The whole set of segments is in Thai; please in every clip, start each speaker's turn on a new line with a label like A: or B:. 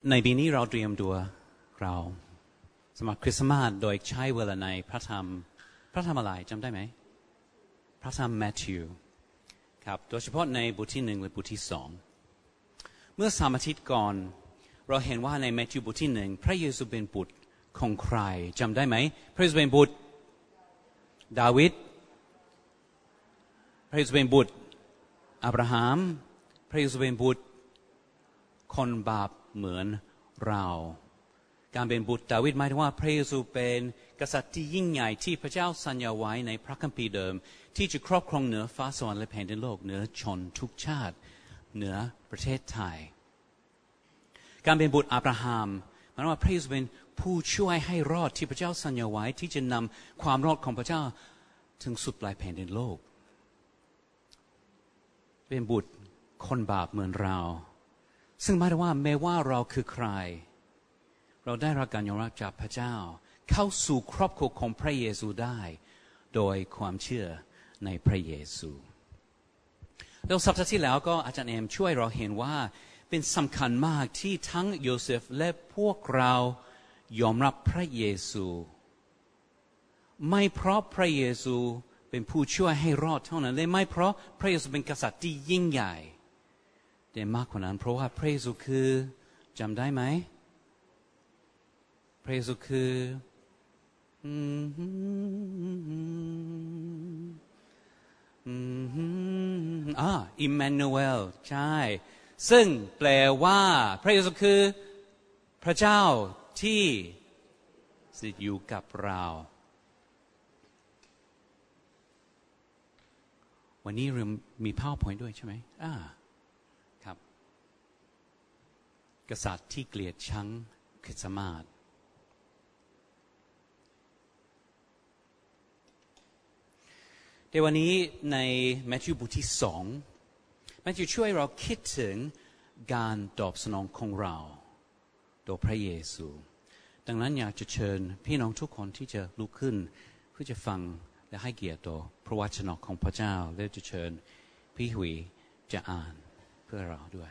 A: ในปีนี้เราเตรียมตัวเราสำหรับคริสต์มาสโดยใช้เวลาในพระธรรมอะไรจำได้ไหมพระธรรมมัทธิวครับโดยเฉพาะในบทที่1และบทที่2เมื่อ3 อาทิตย์ก่อนเราเห็นว่าในมัทธิวบทที่1พระเยซูเป็นบุตรของใครจำได้ไหมพระเยซูเป็นบุตรดาวิดพระเยซูเป็นบุตรอับราฮัมพระเยซูเป็นบุตรคนบาปเหมือนเราการเป็นบุตรดาวิดหมายถึงว่าพระเยซูเป็นกษัตริย์ที่ยิ่งใหญ่ที่พระเจ้าสัญญาไว้ในพระคัมภีร์เดิมที่จะครอบครองเหนือฟ้าสวรรค์และแผ่นดินโลกเหนือชนทุกชาติเหนือประเทศไทยการเป็นบุตรอับราฮัมหมายถึงว่าพระเยซูเป็นผู้ช่วยให้รอดที่พระเจ้าสัญญาไว้ที่จะนำความรอดของพระเจ้าถึงสุดปลายแผ่นดินโลกเป็นบุตรคนบาปเหมือนเราซึ่งหมายถึงว่าแม้ว่าเราคือใครเราได้รับการยอมรับจากพระเจ้าเข้าสู่ครอบครัวของพระเยซูได้โดยความเชื่อในพระเยซูแล้วสัปดาห์ที่แล้วก็อาจารย์เอมช่วยเราเห็นว่าเป็นสำคัญมากที่ทั้งโยเซฟและพวกเรายอมรับพระเยซูไม่เพราะพระเยซูเป็นผู้ช่วยให้รอดเท่านั้นและไม่เพราะพระเยซูเป็นกษัตริย์ที่ยิ่งใหญ่แต่มากกว่านั้นเพราะว่าพระเยซูคือจำได้ไหมพระเยซูคืออิมมานูเอลใช่ซึ่งแปลว่าพระเยซูคือพระเจ้าที่สถิตอยู่กับเราวันนี้เรามี PowerPoint ด้วยใช่ไหมครับกษัตริย์ที่เกลียดชังคริสต์มาสแต่วันนี้ในมัทธิวบทที่2มัทธิวช่วยเราคิดถึงการตอบสนองของเราโดยพระเยซูดังนั้นอยากจะเชิญพี่น้องทุกคนที่จะลุกขึ้นเพื่อจะฟังและให้เกียรติต่อพระวจนะของพระเจ้าและจะเชิญพี่หุยจะอ่านเพื่อเราด้วย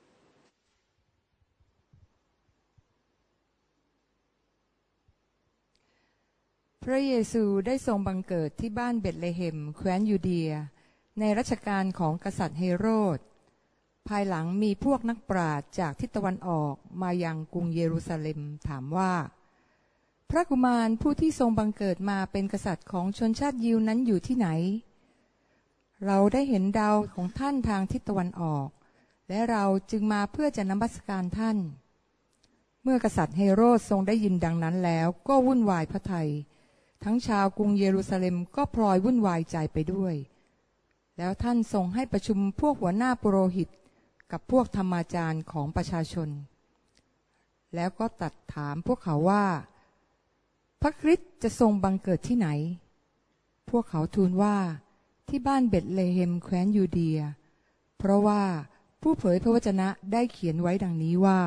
B: พระเยซูได้ทรงบังเกิดที่บ้านเบธเลเฮมแคว้นยูเดียในรัชกาลของกษัตริย์เฮโรดภายหลังมีพวกนักปราชญ์จากทิศตะวันออกมายังกรุงเยรูซาเล็มถามว่าพระกุมารผู้ที่ทรงบังเกิดมาเป็นกษัตริย์ของชนชาติยิวนั้นอยู่ที่ไหนเราได้เห็นดาวของท่านทางทิศตะวันออกและเราจึงมาเพื่อจะนมัสการท่านเมื่อกษัตริย์เฮโรดทรงได้ยินดังนั้นแล้วก็วุ่นวายพระทัยทั้งชาวกรุงเยรูซาเล็มก็พลอยวุ่นวายใจไปด้วยแล้วท่านทรงให้ประชุมพวกหัวหน้าปุโรหิตกับพวกธรรมาจารย์ของประชาชนแล้วก็ตรัสถามพวกเขาว่าพระคริสต์จะทรงบังเกิดที่ไหนพวกเขาทูลว่าที่บ้านเบธเลเฮมแคว้นยูเดียเพราะว่าผู้เผยพระวจนะได้เขียนไว้ดังนี้ว่า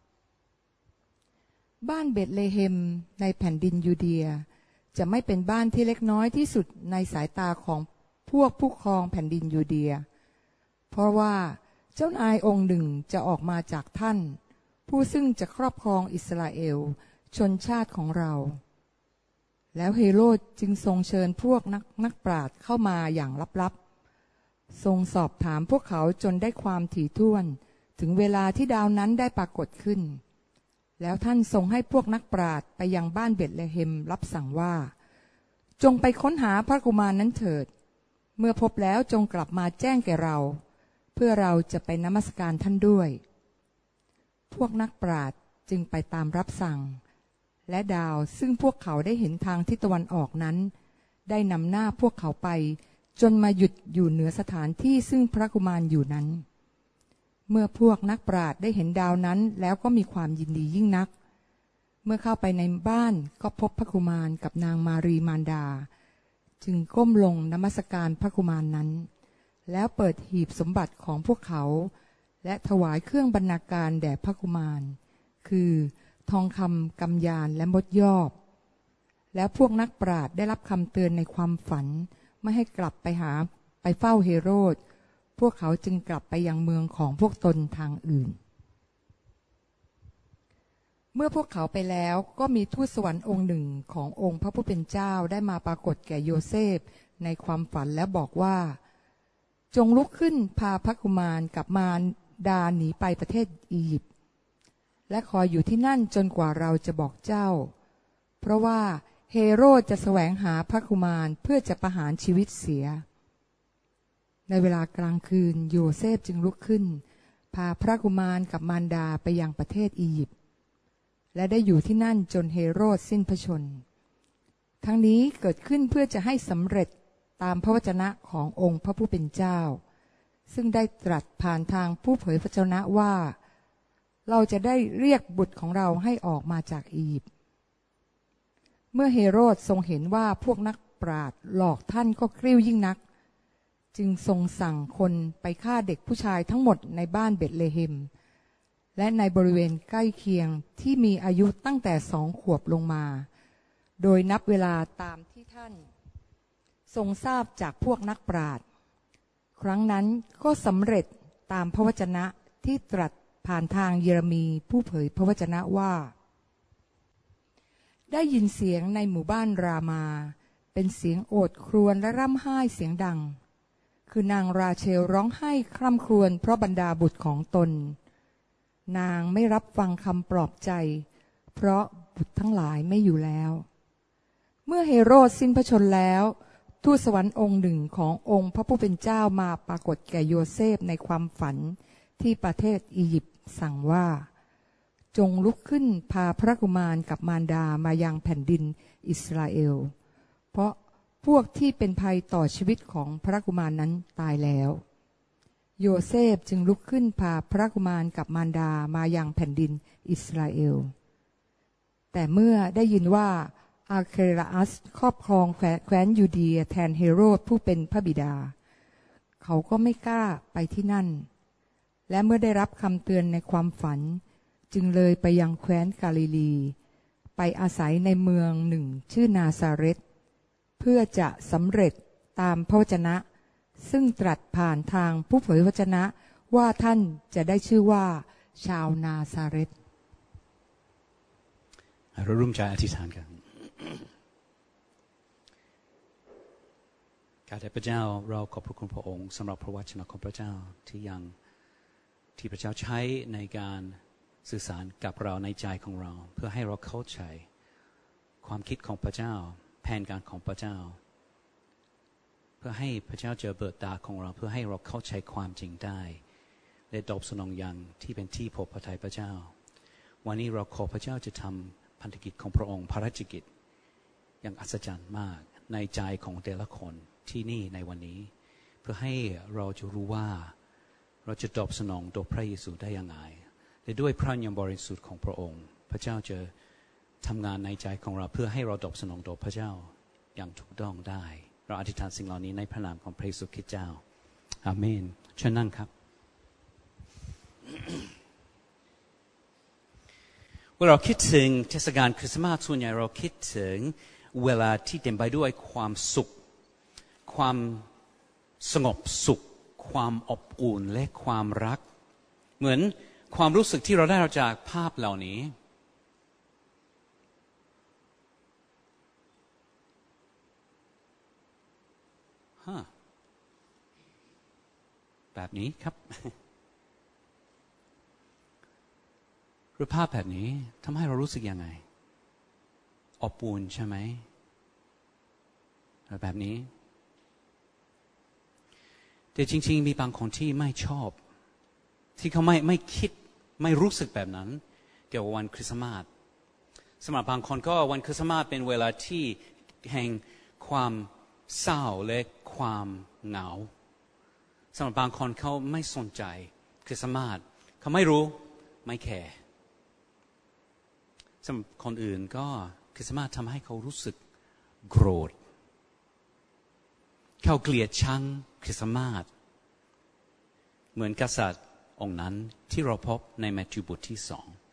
B: บ้านเบธเลเฮมในแผ่นดินยูเดียจะไม่เป็นบ้านที่เล็กน้อยที่สุดในสายตาของพวกผู้ครองแผ่นดินยูเดียเพราะว่าเจ้านายองค์หนึ่งจะออกมาจากท่านผู้ซึ่งจะครอบครองอิสราเอลชนชาติของเราแล้วเฮโรดจึงทรงเชิญพวกนักปราชญ์เข้ามาอย่างลับๆทรงสอบถามพวกเขาจนได้ความถี่ถ้วนถึงเวลาที่ดาวนั้นได้ปรากฏขึ้นแล้วท่านทรงให้พวกนักปราชญ์ไปยังบ้านเบธเลเฮมรับสั่งว่าจงไปค้นหาพระกุมารนั้นเถิดเมื่อพบแล้วจงกลับมาแจ้งแก่เราเพื่อเราจะไปนมัสการท่านด้วยพวกนักปราชญ์จึงไปตามรับสั่งและดาวซึ่งพวกเขาได้เห็นทางทิศตะวันออกนั้นได้นำหน้าพวกเขาไปจนมาหยุดอยู่เหนือสถานที่ซึ่งพระกุมารอยู่นั้นเมื่อพวกนักปราชญ์ได้เห็นดาวนั้นแล้วก็มีความยินดียิ่งนักเมื่อเข้าไปในบ้านก็พบพระกุมารกับนางมารีมารดาจึงก้มลงนมัสการพระกุมารนั้นแล้วเปิดหีบสมบัติของพวกเขาและถวายเครื่องบรรณาการแด่พระกุมารคือทองคำกำยานและมดยอบแล้วพวกนักปราชญ์ได้รับคำเตือนในความฝันไม่ให้กลับไปเฝ้าเฮโรดพวกเขาจึงกลับไปยังเมืองของพวกตนทางอื่นมื่อพวกเขาไปแล้วก็มีทูตสวรรค์องค์หนึ่งขององค์พระผู้เป็นเจ้าได้มาปรากฏแก่โยเซฟในความฝันและบอกว่าจงลุกขึ้นพาพระกุมารกับมารดาหนีไปประเทศอียิปต์และคอยอยู่ที่นั่นจนกว่าเราจะบอกเจ้าเพราะว่าเฮโรดจะแสวงหาพระกุมารเพื่อจะประหารชีวิตเสียในเวลากลางคืนโยเซฟจึงลุกขึ้นพาพระกุมารกับมารดาไปยังประเทศอียิปต์และได้อยู่ที่นั่นจนเฮโรดสิ้นพระชนม์ทั้งนี้เกิดขึ้นเพื่อจะให้สำเร็จตามพระวจนะขององค์พระผู้เป็นเจ้าซึ่งได้ตรัสผ่านทางผู้เผยพระชนะว่าเราจะได้เรียกบุตรของเราให้ออกมาจากอียิปต์เมื่อเฮโรดทรงเห็นว่าพวกนักปราชญ์หลอกท่านก็กริ้วยิ่งนักจึงทรงสั่งคนไปฆ่าเด็กผู้ชายทั้งหมดในบ้านเบธเลเฮมและในบริเวณใกล้เคียงที่มีอายุตั้งแต่2 ขวบลงมาโดยนับเวลาตามที่ท่านทรงทราบจากพวกนักปราชญ์ครั้งนั้นก็สำเร็จตามพระวจนะที่ตรัสผ่านทางเยเรมีผู้เผยพระวจนะว่าได้ยินเสียงในหมู่บ้านรามาเป็นเสียงโอดครวญและร่ำไห้เสียงดังคือนางราเชลร้องไห้คร่ำครวญเพราะบรรดาบุตรของตนนางไม่รับฟังคำปลอบใจเพราะบุตรทั้งหลายไม่อยู่แล้วเมื่อเฮโรดสิ้นพระชนม์แล้วทูตสวรรค์องค์หนึ่งขององค์พระผู้เป็นเจ้ามาปรากฏแก่โยเซฟในความฝันที่ประเทศอียิปต์สั่งว่าจงลุกขึ้นพาพระกุมารกับมารดามายังแผ่นดินอิสราเอลเพราะพวกที่เป็นภัยต่อชีวิตของพระกุมารนั้นตายแล้วโยเซฟจึงลุกขึ้นพาพระกุมารกับมารดามายังแผ่นดินอิสราเอลแต่เมื่อได้ยินว่าอาเคลาอัสครอบครองแคว้นยูเดียแทนเฮโรดผู้เป็นพระบิดาเขาก็ไม่กล้าไปที่นั่นและเมื่อได้รับคำเตือนในความฝันจึงเลยไปยังแคว้นกาลิลีไปอาศัยในเมืองหนึ่งชื่อนาซาเรตเพื่อจะสำเร็จตามพระวจนะซึ่งตรัสผ่านทางผู้เผยพระวจนะว่าท่านจะได้ชื่อว่าชาวนาซาเรต
A: เราร่วมใจอธิษฐานกันข้าแต่พระเจ้าเราขอบพระคุณพระองค์สำหรับพระวจนะของพระเจ้าที่พระเจ้าใช้ในการสื่อสารกับเราในใจของเราเพื่อให้เราเข้าใจความคิดของพระเจ้าแผนการของพระเจ้าเพื่อให้พระเจ้าเจอเบิดตาของเราเพื่อให้เราเข้าใจความจริงได้และตอบสนองอย่างที่เป็นที่พอพระทัยพระเจ้าวันนี้เราขอพระเจ้าจะทำพันธกิจของพระองค์ภารกิจอย่างอัศจรรย์มากในใจของแต่ละคนที่นี่ในวันนี้เพื่อให้เราจะรู้ว่าเราจะตอบสนองต่อพระเยซูได้ยังไงและด้วยพระญาณบริสุทธิ์ของพระองค์พระเจ้าจะทำงานในใจของเราเพื่อให้เราตอบสนองต่อพระเจ้าอย่างถูกต้องได้เราอธิษฐานสิ่งเหล่านี้ในพระนามของพระเยซูคริสต์เจ้าอาเมนเชิญนั่งครับ เวลาเราคิดถึงเทศกาลคริสต์มาสส่วนใหญ่เราคิดถึงเวลาที่เต็มไปด้วยความสุขความสงบสุขความอบอุ่นและความรักเหมือนความรู้สึกที่เราได้จากภาพเหล่านี้แบบนี้ครับหรือภาพแบบนี้ทำให้เรารู้สึกยังไงอบอุ่นใช่ไหมแบบนี้แต่จริงๆมีบางคนที่ไม่ชอบที่เขาไม่คิดไม่รู้สึกแบบนั้นเกี่ยวกับวันคริสต์มาสสำหรับบางคนก็วันคริสต์มาสเป็นเวลาที่แห่งความเศร้าและความเหงาสำหรับบางคนเขาไม่สนใจคริสต์มาสเขาไม่รู้ไม่แคร์สำหรับคนอื่นก็คริสต์มาสทำให้เขารู้สึกโกรธเขาเกลียดชังคริสต์มาสเหมือนกษัตริย์องค์นั้นที่เราพบในมัทธิวบทที่2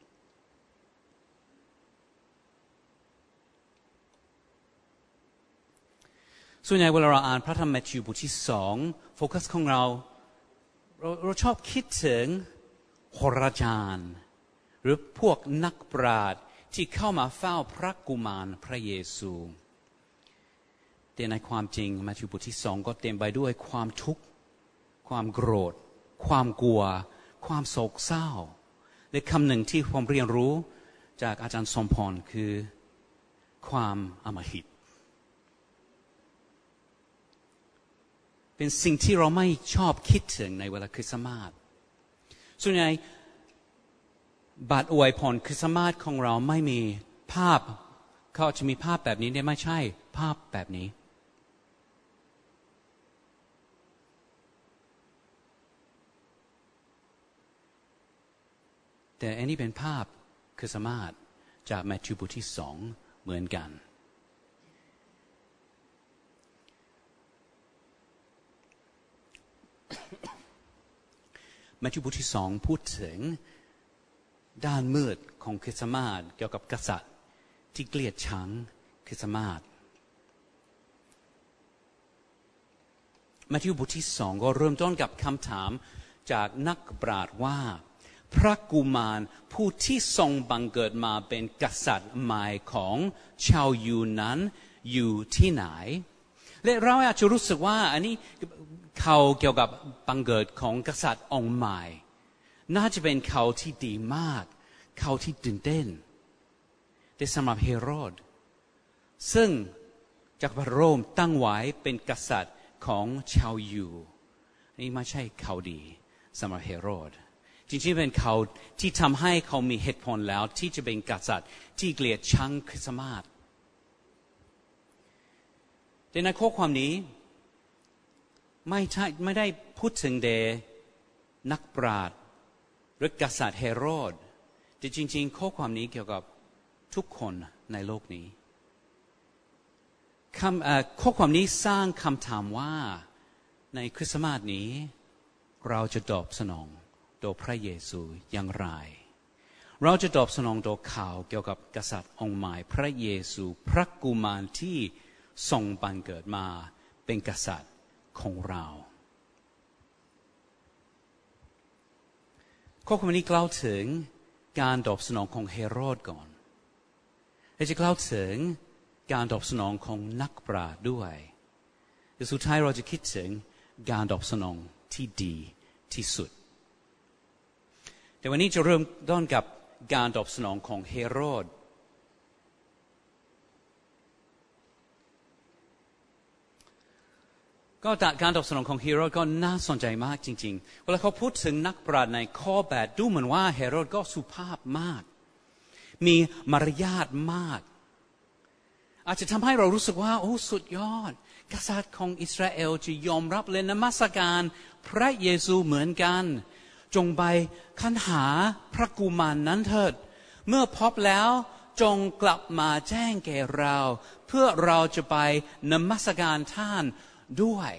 A: ส่วนใหญ่เวลาเราอ่านพระธรรมมัทธิวบทที่2โฟกัสของเราชอบคิดถึงโหราจารย์หรือพวกนักปราชญ์ที่เข้ามาเฝ้าพระกุมารพระเยซูแต่ในความจริงมัทธิวบทที่2ก็เต็มไปด้วยความทุกข์ความโกรธความกลัวความโศกเศร้าและคำหนึ่งที่ผมเรียนรู้จากอาจารย์สมพรคือความอำมหิตเป็นสิ่งที่เราไม่ชอบคิดถึงในเวลาคริสต์มาสส่วนใหญ่บัตรอวยพรคริสต์มาสของเราไม่มีภาพเขาจะมีภาพแบบนี้เนี่ยไม่ใช่ภาพแบบนี้แต่อันนี้เป็นภาพคริสต์มาสจากมัทธิวบทที่2เหมือนกันมัทธิวบทที่2พูดถึงด้านมืดของคริสต์มาสเกี่ยวกับกษัตริย์ที่เกลียดชังคริสต์มาสมัทธิวบทที่2ก็เริ่มต้นกับคำถามจากนักปราชญ์ว่าพระกุมารผู้ที่ทรงบังเกิดมาเป็นกษัตริย์ใหม่ของชาวยิวนั้นอยู่ที่ไหนและเราอาจจะรู้สึกว่าอันนี้ข่าวเกี่ยวกับบังเกิดของกษัตริย์องค์ใหม่น่าจะเป็นข่าวที่ดีมากข่าวที่ตื่นเต้นแต่สำหรับเฮโรดซึ่งจักรพรรดิโรมตั้งไว้เป็นกษัตริย์ของชาวยิวนี่ไม่ใช่ข่าวดีสำหรับเฮโรดจริงๆเป็นเขาที่ทำให้เขามีเหตุผลแล้วที่จะเป็นกษัตริย์ที่เกลียดชังคริสต์มาสแต่ในข้อความนี้ไม่ได้พูดถึงเดนักปราชญ์หรือกษัตริย์เฮโรดแต่จริงๆข้อความนี้เกี่ยวกับทุกคนในโลกนี้ข้อความนี้สร้างคำถามว่าในคริสต์มาสนี้เราจะตอบสนองโดยพระเยซูอย่างไรเราจะตอบสนองโดยข่าวเกี่ยวกับกษัตริย์องค์ใหม่พระเยซูพระกุมารที่ทรงบังเกิดมาเป็นกษัตริย์ของเราข้อความนี้กล่าวถึงการตอบสนองของเฮโรดก่อนและจะกล่าวถึงการตอบสนองของนักปราชญ์ด้วยแต่สุดท้ายเราจะคิดถึงการตอบสนองที่ดีที่สุดแต่วันนี้จะเริ่มต้นกับการตอบสนองของเฮโรดก็การตอบสนองของเฮโรดก็น่าสนใจมากจริงๆเวลาเขาพูดถึงนักปราชญ์ในข้อ8ดูเหมือนว่าเฮโรดก็สุภาพมากมีมารยาทมากอาจจะทำให้เรารู้สึกว่าโอ้สุดยอดกษัตริย์ของอิสราเอลจะยอมรับและนมัสการพระเยซูเหมือนกันจงไปค้นหาพระกุมารนั้นเถิดเมื่อพบแล้วจงกลับมาแจ้งแก่เราเพื่อเราจะไปนมัสการท่านด้วย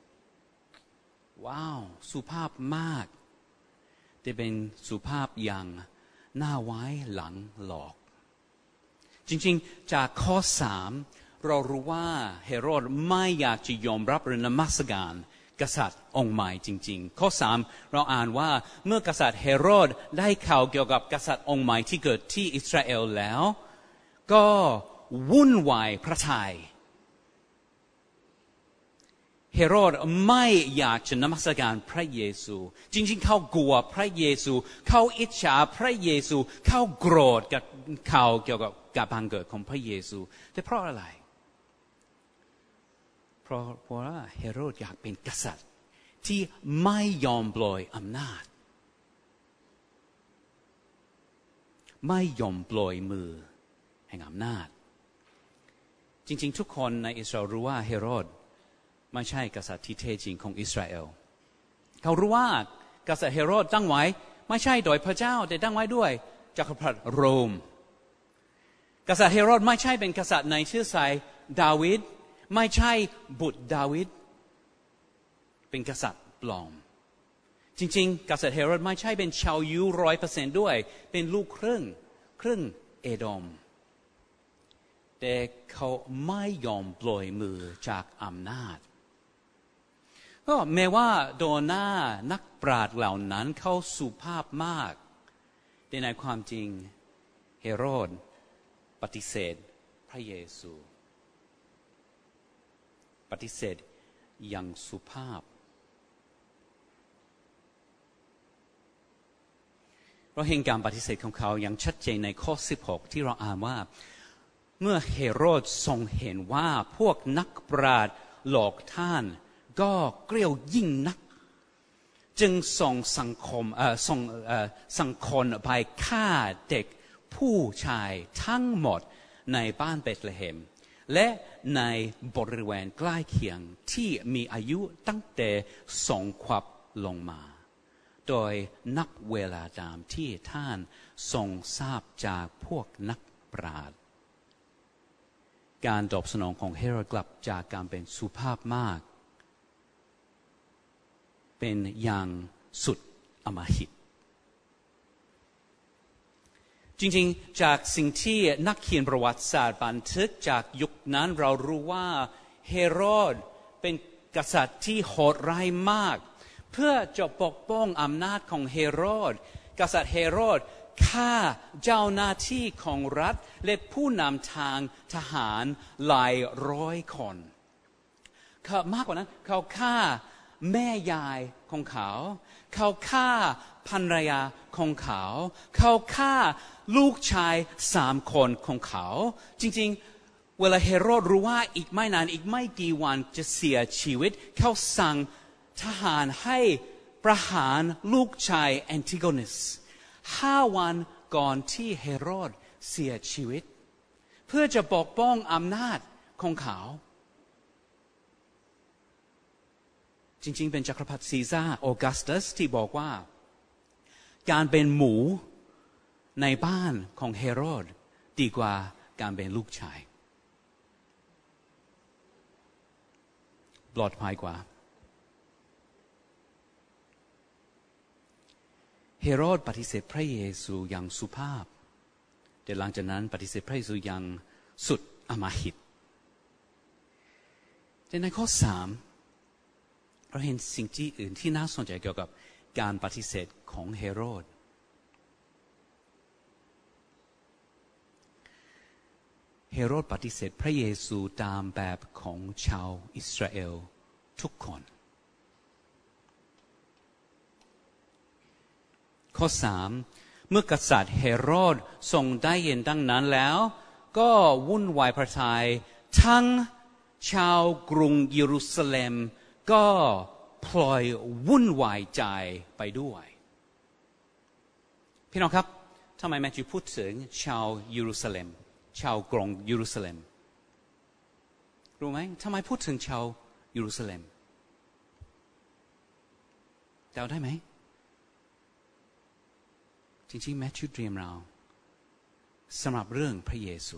A: ว้าวสุภาพมากแต่เป็นสุภาพอย่างหน้าไว้หลังหลอกจริงๆจากข้อ3เรารู้ว่าเฮโรดไม่อยากจะยอมรับหรือนมัสการกษัตริย์องค์ใหม่จริงๆข้อ3เราอ่านว่าเมื่อกษัตริย์เฮโรดได้ข่าวเกี่ยวกับกษัตริย์องค์ใหม่ที่เกิดที่อิสราเอลแล้วก็วุ่นวายพระทัยเฮโรดไม่อยากจะนมัสการพระเยซูจริงๆเขากลัวพระเยซูเขาอิจฉาพระเยซูเขาโกรธกับข่าวเกี่ยวกับการบังเกิดของพระเยซูแต่เพราะอะไรเพราะว่าเฮโรดอยากเป็นกษัตริย์ที่ไม่ยอมปล่อยอำนาจไม่ยอมปล่อยมือแห่งอำนาจจริงๆทุกคนในอิสราเอลรู้ว่าเฮโรดไม่ใช่กษัตริย์ที่แท้จริงของอิสราเอลเขารู้ว่ากษัตริย์เฮโรดตั้งไว้ไม่ใช่โดยพระเจ้าแต่ตั้งไว้ด้วยจักรพรรดิโรมกษัตริย์เฮโรดไม่ใช่เป็นกษัตริย์ในชื่อสายดาวิดไม่ใช่บุตรดาวิดเป็นกษัตริย์ปลอมจริงๆกษัตริย์เฮโรดไม่ใช่เป็นชาวยิว 100% ด้วยเป็นลูกครึ่งเอโดมแต่เขาไม่ยอมปล่อยมือจากอำนาจก็แม้ว่าโดนหน้านักปราชญ์เหล่านั้นเขาสุภาพมากแต่ในความจริงเฮโรดปฏิเสธพระเยซูปฏิเสธอย่างสุภาพเราเห็นการปฏิเสธของเขาอย่างชัดเจนในข้อ16ที่เราอ่านว่าเมื่อเฮโรดทรงเห็นว่าพวกนักปราชญ์หลอกท่านก็เกลียวยิ่งนักจึงส่งสังคนไปฆ่าเด็กผู้ชายทั้งหมดในบ้านเบธเลเฮมและในบริเวณใกล้เคียงที่มีอายุตั้งแต่2 ขวบลงมาโดยนับเวลาตามที่ท่านทรงทราบจากพวกนักปราชญ์การตอบสนองของเฮโรดกลับจากการเป็นสุภาพมากเป็นอย่างสุดอำมหิตจริงๆจากสิ่งที่นักเขียนประวัติศาสตร์บันทึกจากยุคนั้นเรารู้ว่าเฮโรดเป็นกษัตริย์ที่โหดร้ายมากเพื่อจะปกป้องอำนาจของเฮโรดกษัตริย์เฮโรดฆ่าเจ้าหน้าที่ของรัฐและผู้นำทางทหารหลายร้อยคนมากกว่านั้นเขาฆ่าแม่ยายของเขาเขาฆ่าภรรยาของเขาเขาฆ่าลูกชาย3 คนของเขาจริงๆเวลาเฮโรดรู้ว่าอีกไม่นานอีกไม่กี่วันจะเสียชีวิตเขาสั่งทหารให้ประหารลูกชายแอนติโกนัส5 วันก่อนที่เฮโรดเสียชีวิตเพื่อจะปกป้องอำนาจของเขาจริงๆเป็นจักรพรรดิซีซ่าออกัสตัสที่บอกว่าการเป็นหมูในบ้านของเฮโรดดีกว่าการเป็นลูกชายปลอดภัยกว่าเฮโรดปฏิเสธพระเยซูอย่างสุภาพแต่หลังจากนั้นปฏิเสธพระเยซูอย่างสุดอำมหิตแต่ในข้อ3เราเห็นสิ่งที่อื่นที่น่าสนใจเกี่ยวกับการปฏิเสธของเฮโรดเฮโรดปฏิเสธพระเยซูตามแบบของชาวอิสราเอลทุกคนข้อ3เมื่อกษัตริย์เฮโรดทรงได้ยินดังนั้นแล้วก็วุ่นวายพระทัยทั้งชาวกรุงเยรูซาเล็มก็พลอยวุ่นวายใจไปด้วยพี่น้องครับทำไมแมทธิวพูดถึงชาวเยรูซาเล็มชาวกรุงเยรูซาเล็มรู้ไหมทำไมพูดถึงชาวเยรูซาเล็มเดาได้ไหมจริงๆแมทธิวเตรียมเราสำหรับเรื่องพระเยซู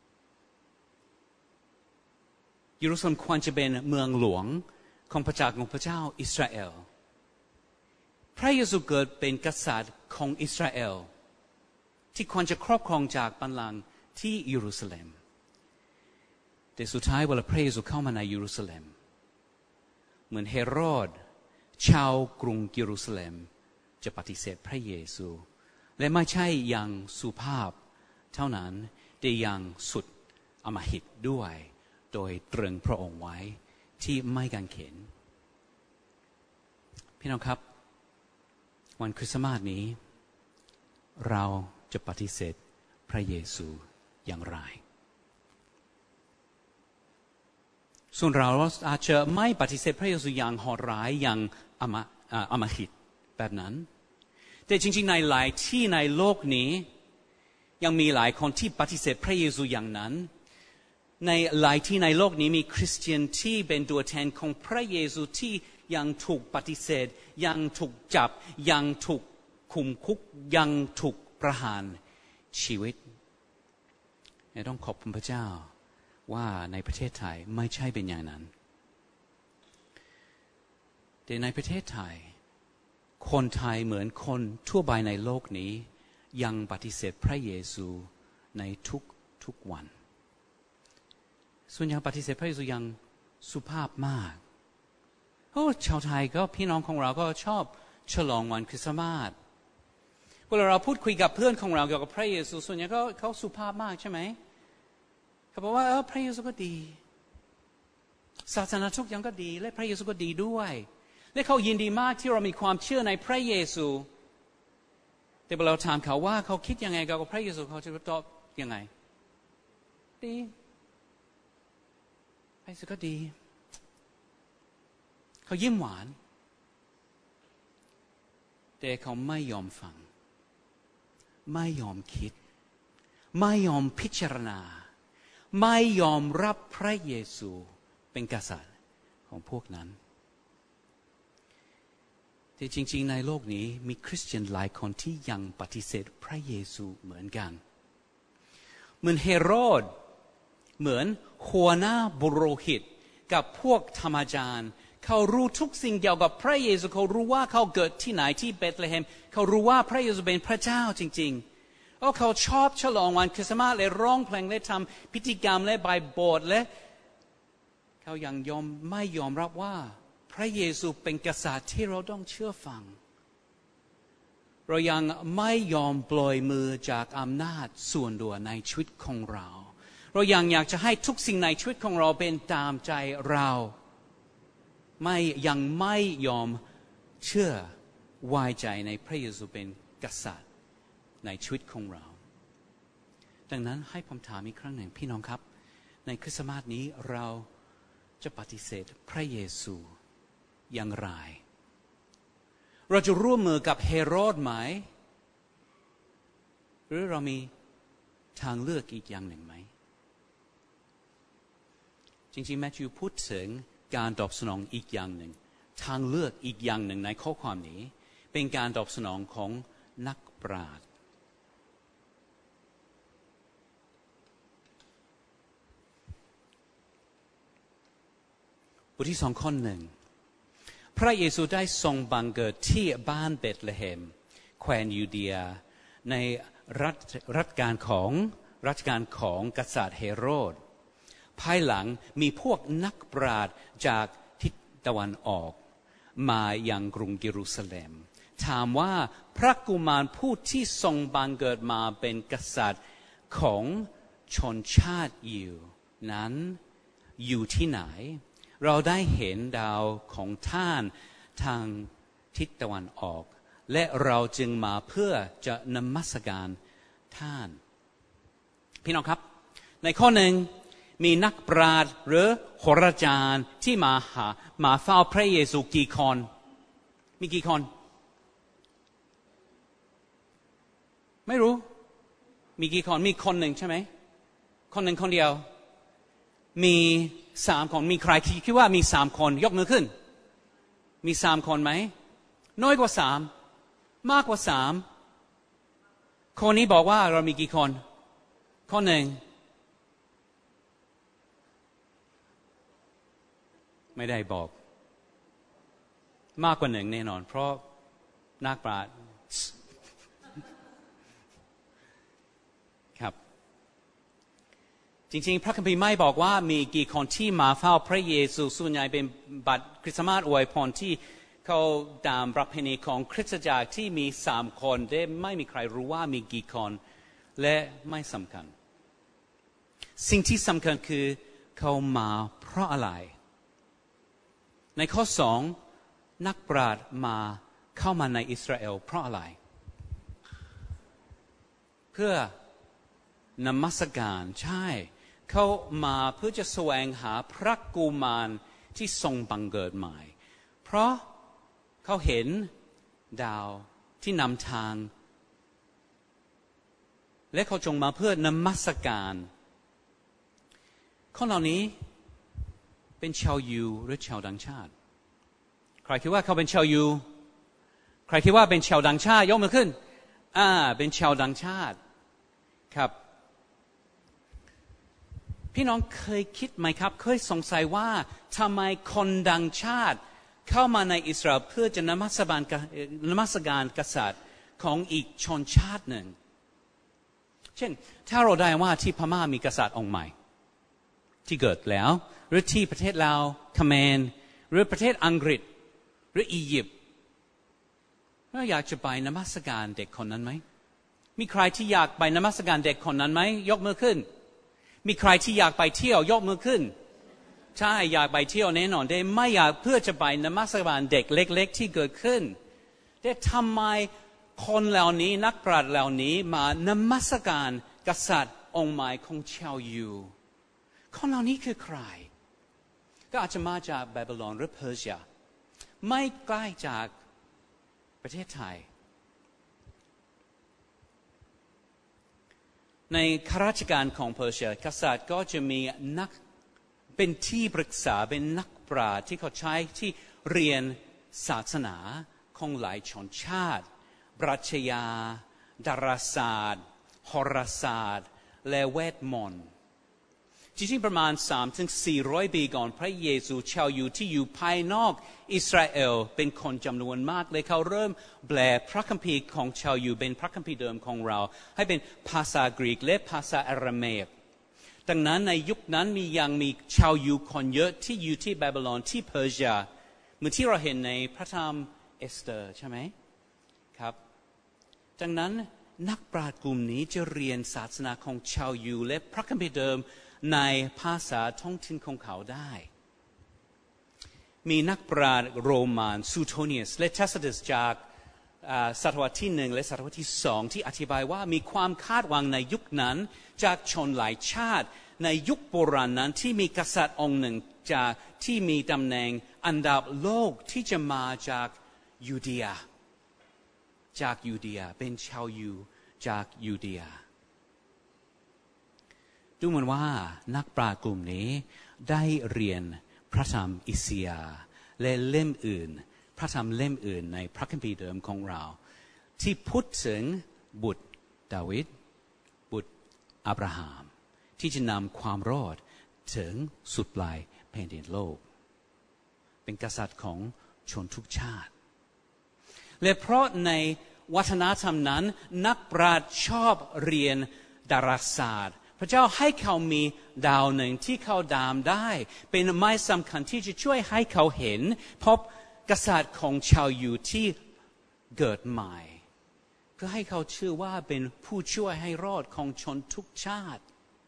A: เยรูซาเล็มควรจะเป็นเมืองหลวงของพระเจ้าของพระเจ้าอิสราเอลพระเยซูเกิดเป็นกษัตริย์ของอิสราเอลที่ควรจะครอบครองจากบัลลังก์ที่เยรูซาเล็มแต่สุดท้ายเวลาพระเยซูเข้ามาในเยรูซาเล็มเหมือนเฮโรดชาวกรุงเยรูซาเล็มจะปฏิเสธพระเยซูและไม่ใช่อย่างสุภาพเท่านั้นแต่อย่างสุดอำมหิตด้วยโดยตรึงพระองค์ไว้ที่ไม่กางเขนพี่น้องครับวันคริสต์มาสนี้เราจะปฏิเสธพระเยซูอย่างไรส่วนเราอาจจะไม่ปฏิเสธพระเยซูอย่างโหดร้ายอย่างอำมหิตแบบนั้นแต่จริงๆในหลายที่ในโลกนี้ยังมีหลายคนที่ปฏิเสธพระเยซูอย่างนั้นในหลายที่ในโลกนี้มีคริสเตียนที่เป็นตัวแทนของพระเยซูที่ยังถูกปฏิเสธยังถูกจับยังถูกคุมคุกยังถูกประหารชีวิตต้องขอบคุณพระเจ้าว่าในประเทศไทยไม่ใช่เป็นอย่างนั้นแต่ในประเทศไทยคนไทยเหมือนคนทั่วไปในโลกนี้ยังปฏิเสธพระเยซูในทุกวันส่วนยังปฏิเสธพระเยซูยังสุภาพมากชาวไทยก็พี่น้องของเราก็ชอบฉลองวันคริสต์มาสเวลาเราพูดคุยกับเพื่อนของเราเกี่ยวกับพระเยซูส่วนใหญ่เขาสุภาพมากใช่ไหมเขาบอกว่าพระเยซูก็ดีศาสนาทุกอย่างก็ดีและพระเยซูก็ดีด้วยและเขายินดีมากที่เรามีความเชื่อในพระเยซูแต่เวลาเราถามเขาว่าเขาคิดยังไงกับพระเยซูเขาจะตอบยังไงดีพระเยซูก็ดีเขายิ้มหวานแต่เขาไม่ยอมฟังไม่ยอมคิดไม่ยอมพิจารณาไม่ยอมรับพระเยซูเป็นกษัตริย์ของพวกนั้นแต่จริงๆในโลกนี้มีคริสเตียนหลายคนที่ยังปฏิเสธพระเยซูเหมือนกันเหมือนเฮโรดเหมือนหัวหน้าบุโรหิตกับพวกธรรมจารย์เขารู้ทุกสิ่งเกี่ยวกับพระเยซูเขารู้ว่าเขาเกิดที่ไหนที่เบธเลเฮมเขารู้ว่าพระเยซูเป็นพระเจ้าจริงๆเขาชอบฉลองวันคริสต์มาสและร้องเพลงและทำพิธีกรรมและไปโบสถ์และเขายังไม่ยอมรับว่าพระเยซูเป็นกษัตริย์ที่เราต้องเชื่อฟังเรายังไม่ยอมปล่อยมือจากอำนาจส่วนตัวในชีวิตของเรายังอยากจะให้ทุกสิ่งในชีวิตของเราเป็นตามใจเรายังไม่ยอมเชื่อไว้ใจในพระเยซูเป็นกษัตริย์ในชีวิตของเราดังนั้นให้ผมถามอีกครั้งหนึ่งพี่น้องครับในคริสต์มาสนี้เราจะปฏิเสธพระเยซูอย่างไรเราจะร่วมมือกับเฮโรดไหมหรือเรามีทางเลือกอีกอย่างหนึ่งไหมจริงๆแมทธิวพูดถึงการตอบสนองอีกอย่างหนึ่งทางเลือกอีกอย่างหนึ่งในข้อความนี้เป็นการตอบสนองของนักปราชญ์บทที่2 ข้อ 1พระเยซูได้ทรงบังเกิดที่บ้านเบธเลเฮมแคว้นยูเดียในรัชกาลของกษัตริย์เฮโรดภายหลังมีพวกนักปราชญ์จากทิศตะวันออกมายังกรุงเยรูซาเล็มถามว่าพระกุมารผู้ที่ทรงบังเกิดมาเป็นกษัตริย์ของชนชาติยิวนั้นอยู่ที่ไหนเราได้เห็นดาวของท่านทางทิศตะวันออกและเราจึงมาเพื่อจะนมัสการท่านพี่น้องครับในข้อ 1มีนักปราชญ์หรือโหราจารย์ที่มาเฝ้าพระเยซูกี่คนมีกี่คนไม่รู้มีกี่คนมีคนหนึ่งใช่ไหมคนหนึ่งคนเดียวมี3 คนมีใครคิดว่ามี3 คนยกมือขึ้นมี3 คนไหมน้อยกว่า3มากกว่า3คนนี้บอกว่าเรามีกี่คนข้อ 1ไม่ได้บอกมากกว่า1แน่นอนเพราะนักปราชญ์ครับจริงๆพระคัมภีร์ไม่บอกว่ามีกี่คนที่มาเฝ้าพระเยซูส่วนใหญ่เป็นบัตรคริสต์มาสอวยพรที่เขาตามประเพณีของคริสตจักรที่มี3 คนแต่ไม่มีใครรู้ว่ามีกี่คนและไม่สำคัญสิ่งที่สำคัญคือเขามาเพราะอะไรในข้อ 2นักปราชญ์เข้ามาในอิสราเอลเพราะอะไรเพื่อนมัสการใช่เขามาเพื่อจะแสวงหาพระกุมารที่ทรงบังเกิดใหม่เพราะเขาเห็นดาวที่นำทางและเขาจงมาเพื่อนมัสการคนเหล่านี้เป็นชาวยิวหรือชาวต่างชาติใครคิดว่าเขาเป็นชาวยิวใครคิดว่าเป็นชาวต่างชาติยกมือขึ้นเป็นชาวต่างชาติครับพี่น้องเคยคิดไหมครับเคยสงสัยว่าทำไมคนต่างชาติเข้ามาในอิสราเอลเพื่อจะนมัสการกษัตริย์ของอีกชนชาติหนึ่งเช่นถ้าเราได้ว่าที่พม่ามีกษัตริย์องค์ใหม่ที่เกิดแล้วหรือที่ประเทศลาวเขมรหรือประเทศอังกฤษหรืออียิปต์เราอยากจะไปนมัสการเด็กคนนั้นไหมมีใครที่อยากไปนมัสการเด็กคนนั้นไหมยกมือขึ้นมีใครที่อยากไปเที่ยวยกมือขึ้นใช่อยากไปเที่ยวแน่นอนแต่ไม่อยากเพื่อจะไปนมัสการเด็กเล็กๆที่เกิดขึ้นแต่ทำไมคนเหล่านี้นักปราชญ์เหล่านี้มานมัสการกษัตริย์องค์ใหม่ของชาวยิวคนเหล่านี้คือใครก็อาจจะมาจากบาบิโลนหรือเปอร์เซียไม่ใกล้จากประเทศไทยในข้าราชการของเปอร์เซียกษัตริย์ก็จะมีนักเป็นที่ปรึกษาเป็นนักปราชญ์ที่เขาใช้ที่เรียนศาสนาของหลายชนชาติปรัชญาดาราศาสตร์โหราศาสตร์และเวทมนต์จริงๆประมาณ 3-400 ปีก่อนพระเยซูชาวยิวที่อยู่ภายนอกอิสราเอลเป็นคนจำนวนมากเลยเขาเริ่มแปลพระคัมภีร์ของชาวยิวเป็นพระคัมภีร์เดิมของเราให้เป็นภาษากรีกและภาษาอาราเมกดังนั้นในยุคนั้นยังมีชาวยิวคนเยอะที่อยู่ที่บาบิโลนที่เปอร์เซียเหมือนที่เราเห็นในพระธรรมเอสเตอร์ใช่ไหมครับดังนั้นนักปราชญ์กลุ่มนี้จะเรียนศาสนาของชาวยิวและพระคัมภีร์เดิมในภาษาท้องถิ่นของเขาได้มีนักปราชญ์โรมันซูโทเนียสและทัสซัสจากศตวรรษที่1และศตวรรษที่2ที่อธิบายว่ามีความคาดหวังในยุคนั้นจากชนหลายชาติในยุคโบราณนั้นที่มีกษัตริย์องค์หนึ่งที่มีตำแหน่งอันดับโลกที่จะมาจากยูเดียเป็นชาวยิวจากยูเดียดูเหมือนว่านักปราชญ์กลุ่มนี้ได้เรียนพระธรรมอิสยาห์และเล่มอื่นพระธรรมเล่มอื่นในพระคัมภีร์เดิมของเราที่พูดถึงบุตรดาวิดบุตรอับราฮัมที่จะนำความรอดถึงสุดปลายแผ่นดินโลกเป็นกษัตริย์ของชนทุกชาติและเพราะในวัฒนธรรมนั้นนักปราชญ์ชอบเรียนดาราศาสตร์พระเจ้าให้เขามีดาวหนึ่งที่เขาดามได้เป็นไม้สำคัญที่จะช่วยให้เขาเห็นพบกษัตริย์ของชาวยิวที่เกิดใหม่เพื่อให้เขาเชื่อว่าเป็นผู้ช่วยให้รอดของชนทุกชาติ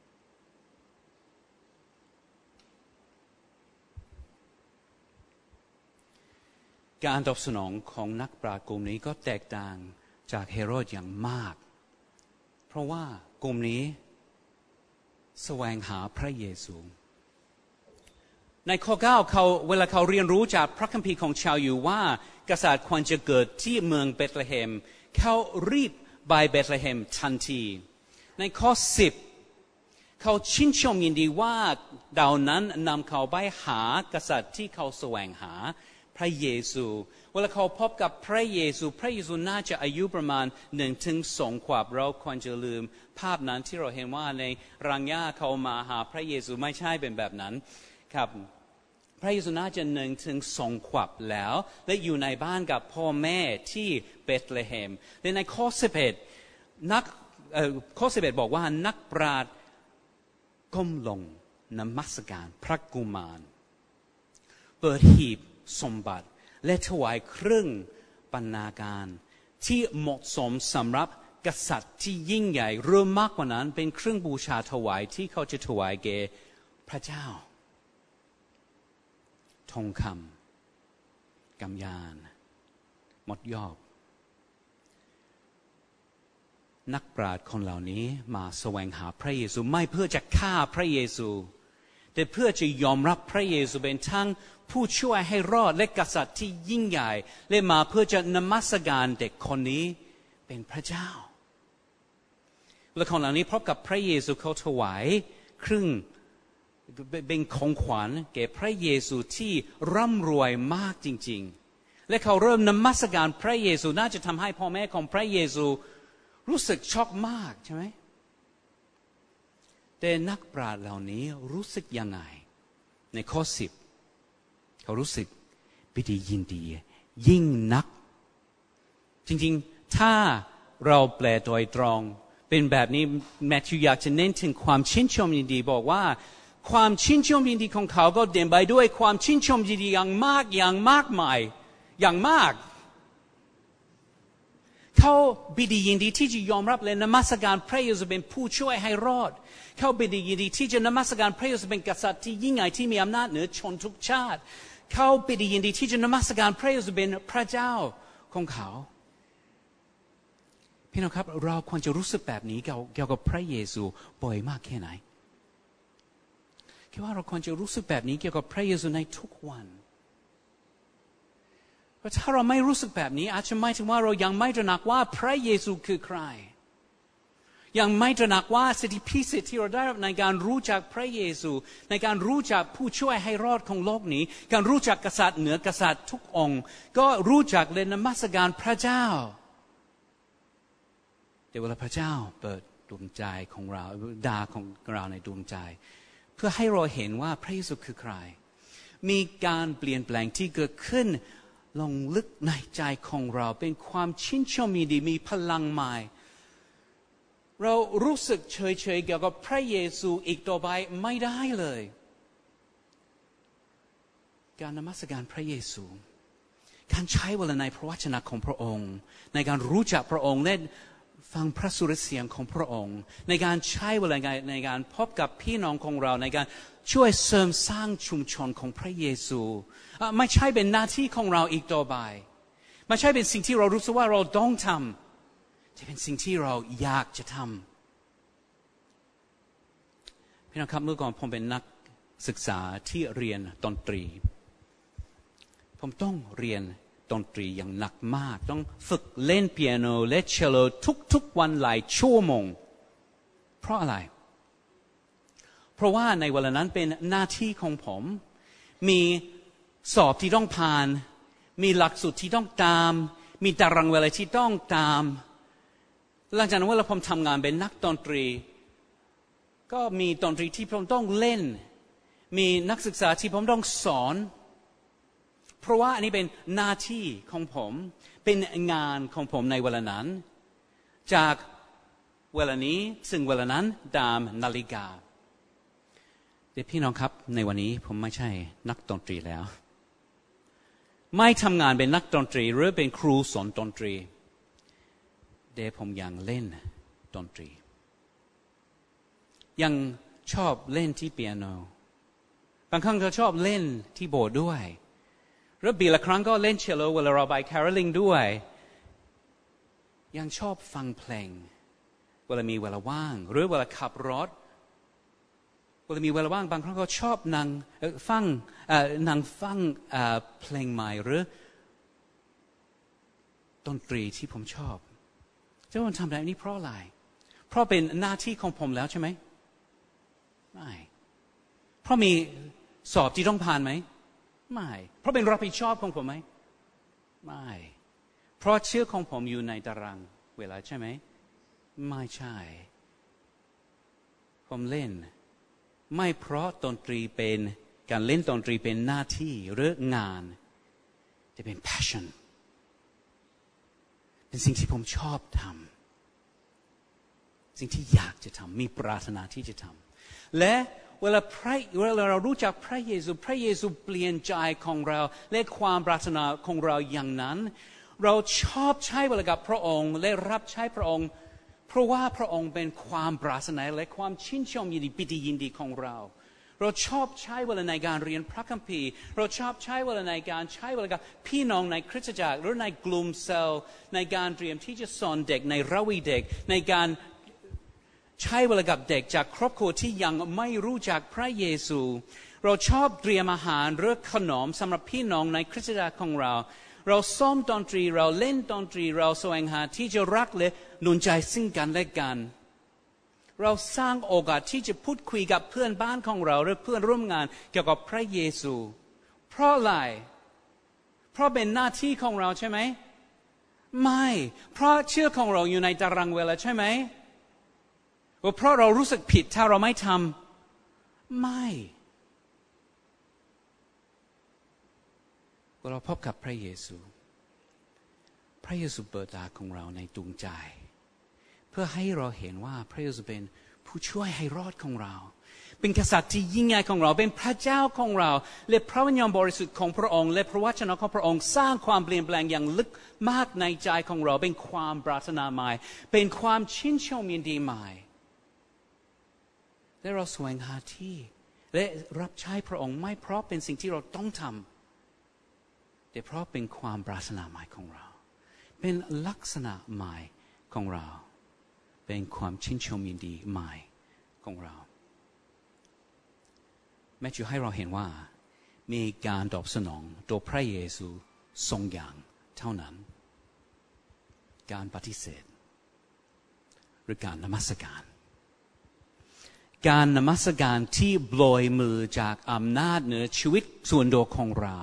A: การตอบสนองของนักปราชญ์กลุ่มนี้ก็แตกต่างจากเฮโรดอย่างมากเพราะว่ากลุ่มนี้แสวงหาพระเยซูในข้อ 9เวลาเขาเรียนรู้จากพระคัมภีร์ของชาวยิวว่ากษัตริย์ควรจะเกิดที่เมืองเบธเลเฮมเขารีบไปเบธเลเฮมทันทีในข้อ 10เขาชื่นชมยินดีว่าดาวนั้นนำเขาไปหากษัตริย์ที่เขาแสวงหาพระเยซูเวลาเขาพบกับพระเยซูน่าจะอายุประมาณ 1-2 ขวบเราควรจะลืมภาพนั้นที่เราเห็นว่าในรังหญ้าเขามาหาพระเยซูไม่ใช่เป็นแบบนั้นครับพระเยซูน่าจะ 1-2 ขวบแล้วและอยู่ในบ้านกับพ่อแม่ที่เบธเลเฮมและในข้อ 11ข้อ 11บอกว่านักปราชญ์ก้มลงนมัสการพระกุมารเปิดหีบสมบัติและถวายเครื่องบรรณาการที่เหมาะสมสำหรับกษัตริย์ที่ยิ่งใหญ่เริ่มมากกว่านั้นเป็นเครื่องบูชาถวายที่เขาจะถวายแก่พระเจ้าทองคำกำยานหมดยอบนักปราชญ์คนเหล่านี้มาแสวงหาพระเยซูไม่เพื่อจะฆ่าพระเยซูแต่เพื่อจะยอมรับพระเยซูเป็นทั้งผู้ช่วยให้รอดและกษัตริย์ที่ยิ่งใหญ่และมาเพื่อจะนมัสการเด็กคนนี้เป็นพระเจ้าและคนเหล่านี้พบกับพระเยซูเขาถวายเครื่องเป็นของขวัญแก่พระเยซูที่ร่ำรวยมากจริงๆและเขาเริ่มนมัสการพระเยซูน่าจะทำให้พ่อแม่ของพระเยซูรู้สึกช็อกมากใช่ไหมแต่นักปราชญ์เหล่านี้รู้สึกยังไงในข้อ 10เขารู้สึกปิติยินดียิ่งนักจริงๆถ้าเราแปลโดยตรงเป็นแบบนี้แมทธิวอยากจะเน้นถึงความชื่นชมยินดีบอกว่าความชื่นชมยินดีของเขาก็เต็มไปด้วยความชื่นชมยินดีอย่างมากอย่างมากมายอย่างมากเขาบิดยินดีที่จะยอมรับและนมัสการพระเยซูเป็นผู้ช่วยให้รอดเขาบิดยินดีที่จะนมัสการพระเยซูเป็นกษัตริย์ที่ยิ่งใหญ่ที่มีอำนาจเหนือชนทุกชาติเขาบิดยินดีที่จะนมัสการพระเยซูเป็นพระเจ้าของเขาพี่น้องครับเราควรจะรู้สึกแบบนี้เกี่ยวกับพระเยซูบ่อยมากแค่ไหนคิดว่าเราควรจะรู้สึกแบบนี้เกี่ยวกับพระเยซูในทุกวันเพราะถ้าเราไม่รู้สึกแบบนี้อาจจะหมายถึงว่าเรายังไม่ตระหนักว่าพระเยซูคือใครยังไม่ตระหนักว่าสิทธิพิเศษที่เราได้รับในการรู้จักพระเยซูในการรู้จักผู้ช่วยให้รอดของโลกนี้การรู้จักกษัตริย์เหนือกษัตริย์ทุกองค์ก็รู้จักและนมัสการพระเจ้าแต่เวลาพระเจ้าเปิดดวงใจของเราดาของเราในดวงใจเพื่อให้เราเห็นว่าพระเยซูคือใครมีการเปลี่ยนแปลงที่เกิดขึ้นลงลึกในใจของเราเป็นความชื่นชมยินดีมีพลังใหม่เรารู้สึกเฉยๆเกี่ยวกับพระเยซูอีกต่อไปไม่ได้เลยการนมัสการพระเยซูการใช้เวลาในพระวจนะของพระองค์ในการรู้จักพระองค์และฟังพระสุรเสียงของพระองค์ในการใช้เวลาในการพบกับพี่น้องของเราในการช่วยเสริมสร้างชุมชนของพระเยซูไม่ใช่เป็นหน้าที่ของเราอีกต่อไปไม่ใช่เป็นสิ่งที่เรารู้สึกว่าเราต้องทำจะเป็นสิ่งที่เราอยากจะทำพี่น้องครับเมื่อก่อนผมเป็นนักศึกษาที่เรียนดนตรีผมต้องเรียนดนตรีอย่างหนักมากต้องฝึกเล่นเปียโนและเชลโลทุกวันหลายชั่วโมงเพราะอะไรเพราะว่าในเวลานั้นเป็นหน้าที่ของผมมีสอบที่ต้องผ่านมีหลักสูตรที่ต้องตามมีตารางเวลาที่ต้องตามหลังจากนั้นเวลาผมทำงานเป็นนักดนตรีก็มีดนตรีที่ผมต้องเล่นมีนักศึกษาที่ผมต้องสอนเพราะว่าอันนี้เป็นหน้าที่ของผมเป็นงานของผมในเวลานั้นจากเวลานี้ซึ่งเวลานั้นตามนาฬิกาแต่พี่น้องครับในวันนี้ผมไม่ใช่นักดนตรีแล้วไม่ทำงานเป็นนักดนตรีหรือเป็นครูสอนดนตรีแต่ผมยังเล่นดนตรียังชอบเล่นที่เปียโนบางครั้งก็ชอบเล่นที่โบสถ์ด้วยหรือปีละครั้งก็เล่นเชลโลเวลาเราไปแคโรลลิงด้วยยังชอบฟังเพลงเวลามีเวลาว่างหรือเวลาขับรถเวลามีเวลาว่างบางครั้งก็ชอบนั่งฟังเพลงใหม่หรือดนตรีที่ผมชอบจะว่าทำแบบนี้เพราะอะไรเพราะเป็นหน้าที่ของผมแล้วใช่ไหมไม่เพราะมีสอบที่ต้องผ่านไหมไม่เพราะเป็นรับผิดชอบของผมไหมไม่เพราะเชื่อของผมอยู่ในตารางเวลาใช่ไหมไม่ใช่ผมเล่นไม่เพราะดนตรีเป็นการเล่นดนตรีเป็นหน้าที่หรืองานแต่เป็น passion เป็นสิ่งที่ผมชอบทำสิ่งที่อยากจะทำมีปรารถนาที่จะทำและเวลาเรารู้จักพระเยซูเปลี่ยนใจของเราและความปรารถนาของเราอย่างนั้นเราชอบใช้เวลากับพระองค์และรับใช้พระองค์เพราะว่าพระองค์เป็นความปรารถนาและความชื่นชมยินดีปิติยินดีของเราชอบใช้เวลาในการเรียนพระคัมภีร์เราชอบใช้เวลาในการใช้เวลากับพี่น้องในคริสตจักรหรือในกลุ่มเซลล์ในการเตรียมที่จะสอนเด็กในระวีเด็กในการใช้เวลากับเด็กจากครอบครัวที่ยังไม่รู้จักพระเยซูเราชอบเตรียมอาหารหรือขนมสำหรับพี่น้องในคริสตจักรของเราซ้อมดนตรีเราเล่นดนตรีเราแสวงหาที่จะรักและหนุนใจซึ่งกันและกันเราสร้างโอกาสที่จะพูดคุยกับเพื่อนบ้านของเราหรือเพื่อนร่วมงานเกี่ยวกับพระเยซูเพราะอะไรเพราะเป็นหน้าที่ของเราใช่ไหมไม่เพราะเชื่อของเราอยู่ในตารางเวลาใช่ไหมเพราะเรารู้สึกผิดถ้าเราไม่ทำไม่เราพบกับพระเยซูเปิดตาของเราในดวงใจเพื่อให้เราเห็นว่าพระเยซูเป็นผู้ช่วยให้รอดของเราเป็นกษัตริย์ที่ยิ่งใหญ่ของเราเป็นพระเจ้าของเราและพระวิญญาณบริสุทธิ์ของพระองค์และพระวจนะของพระองค์สร้างความเปลี่ยนแปลงอย่างลึกมากในใจของเราเป็นความปรารถนาใหม่เป็นความชื่นชมยินดีใหม่และเราแสวงหาที่และรับใช้พระองค์ไม่เพราะเป็นสิ่งที่เราต้องทำแต่เพราะเป็นความปรารถนาใหม่ของเราเป็นลักษณะใหม่ของเราเป็นความชื่นชมยินดีใหม่ของเราแม้จะให้เราเห็นว่ามีการตอบสนองต่อพระเยซูทรงอย่างเท่านั้นการปฏิเสธหรือการนมัสการการนมัสการที่ปล่อยมือจากอำนาจเหนือชีวิตส่วนตัวของเรา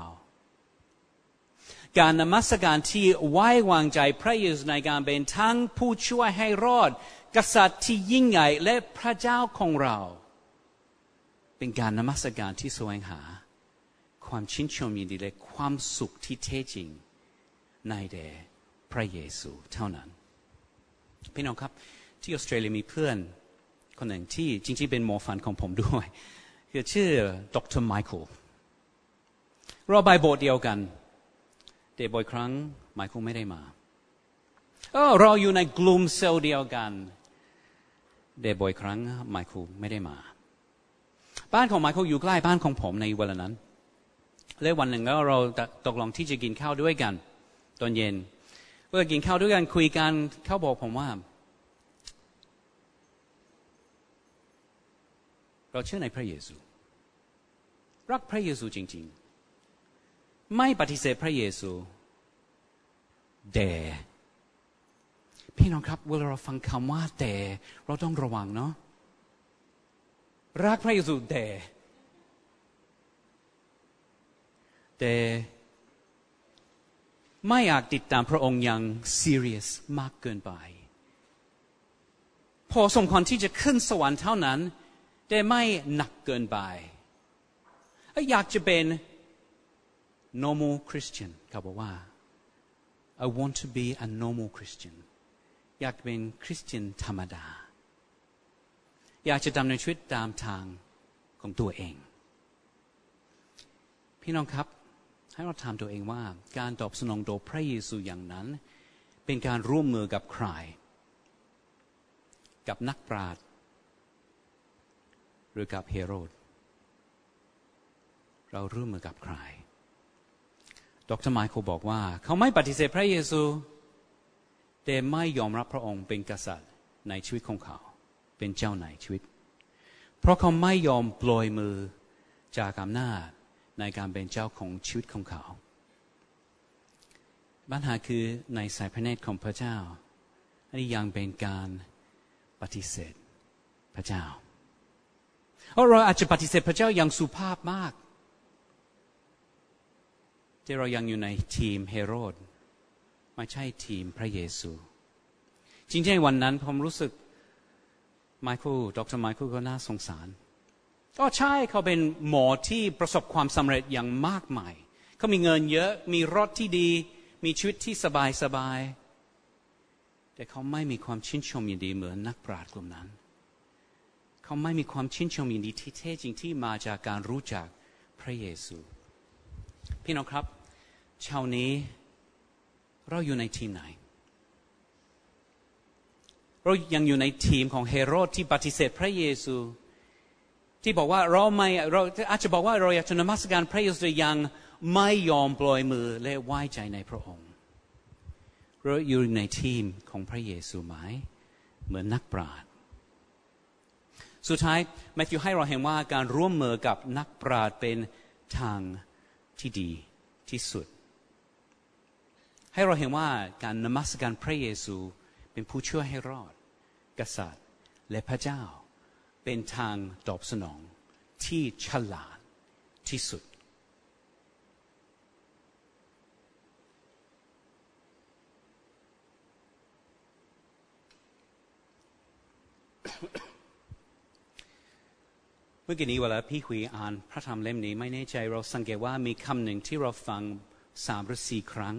A: การนมัสการที่ไว้วางใจพระเยซูในการเป็นทั้งผู้ช่วยให้รอดกษัตริย์ที่ยิ่งใหญ่และพระเจ้าของเราเป็นการนมัสการที่แสวงหาความชื่นชมยินดีและความสุขที่แท้จริงในแด่พระเยซูเท่านั้นพี่น้องครับที่ออสเตรเลียมีเพื่อนคนหนึ่งที่จริงๆเป็นหมอฟันของผมด้วยคือชื่อดร.ไมเคิลเราไปโบสถ์เดียวกันแต่บ่อยครั้งไมเคิลไม่ได้มาเราอยู่ในกลุ่มเซลล์เดียวกันแต่บ่อยครั้งไมเคิลไม่ได้มาบ้านของไมเคิลอยู่ใกล้บ้านของผมในเวลานั้นและวันหนึ่งแล้วเราตกลงที่จะกินข้าวด้วยกันตอนเย็นเมื่อกินข้าวด้วยกันคุยกันเขาบอกผมว่าเราเชื่อในพระเยซูรักพระเยซูจริงๆไม่ปฏิเสธพระเยซูแต่พี่น้องครับเวลาเราฟังคำว่าแต่เราต้องระวังเนาะรักพระเยซูแต่ไม่อยากติดตามพระองค์อย่าง serious มากเกินไปพอสมควรที่จะขึ้นสวรรค์เท่านั้นแต่ไม่หนักเกินไปอยากจะเป็น normal Christian เขาบอกว่า I want to be a normal Christian อยากเป็นคริสเตียนธรรมดาอยากจะดำเนินชีวิตตามทางของตัวเองพี่น้องครับให้เราถามตัวเองว่าการตอบสนองต่อพระเยซูอย่างนั้นเป็นการร่วมมือกับใครกับนักปราชญ์หรือกับเฮโรดเราร่วมมือกับใครดร.ไมเคิลบอกว่าเขาไม่ปฏิเสธพระเยซูแต่ไม่ยอมรับพระองค์เป็นกษัตริย์ในชีวิตของเขาเป็นเจ้าในชีวิตเพราะเขาไม่ยอมปล่อยมือจากอำนาจในการเป็นเจ้าของชีวิตของเขาปัญหาคือในสายพระเนตรของพระเจ้าอันนี้ยังเป็นการปฏิเสธพระเจ้าเราอาจจะปฏิเสธพระเจ้าอย่างสุภาพมากแต่เรายังอยู่ในทีมเฮโรดไม่ใช่ทีมพระเยซูจริงๆวันนั้นผมรู้สึกดร.ไมเคิลก็น่าสงสารก็ใช่เขาเป็นหมอที่ประสบความสำเร็จอย่างมากมายเขามีเงินเยอะมีรถที่ดีมีชีวิตที่สบายแต่เขาไม่มีความชื่นชมยินดีเหมือนนักปราชญ์กลุ่มนั้นเขาไม่มีความชื่นชมยินดีที่แท้จริงที่มาจากการรู้จักพระเยซูพี่น้องครับเช้านี้เราอยู่ในทีมไหนเรายังอยู่ในทีมของเฮโรดที่ปฏิเสธพระเยซูที่บอกว่าเราอาจจะบอกว่าเราอยากจะนมัสการพระเยซูยังไม่ยอมปล่อยมือและไว้ใจในพระองค์เราอยู่ในทีมของพระเยซูไหมเหมือนนักปราชญ์สุดท้ายแมทธิวให้เราเห็นว่าการร่วมมือกับนักปราชญ์เป็นทางที่ดีที่สุดให้เราเห็นว่าการนมัสการพระเยซูเป็นผู้ช่วยให้รอดกษัตริย์และพระเจ้าเป็นทางตอบสนองที่ฉลาดที่สุดเมื่อกี้นี้เวลาพี่คุยอ่านพระธรรมเล่มนี้ไม่แน่ใจเราสังเกตว่ามีคำหนึ่งที่เราฟัง3 หรือ 4 ครั้ง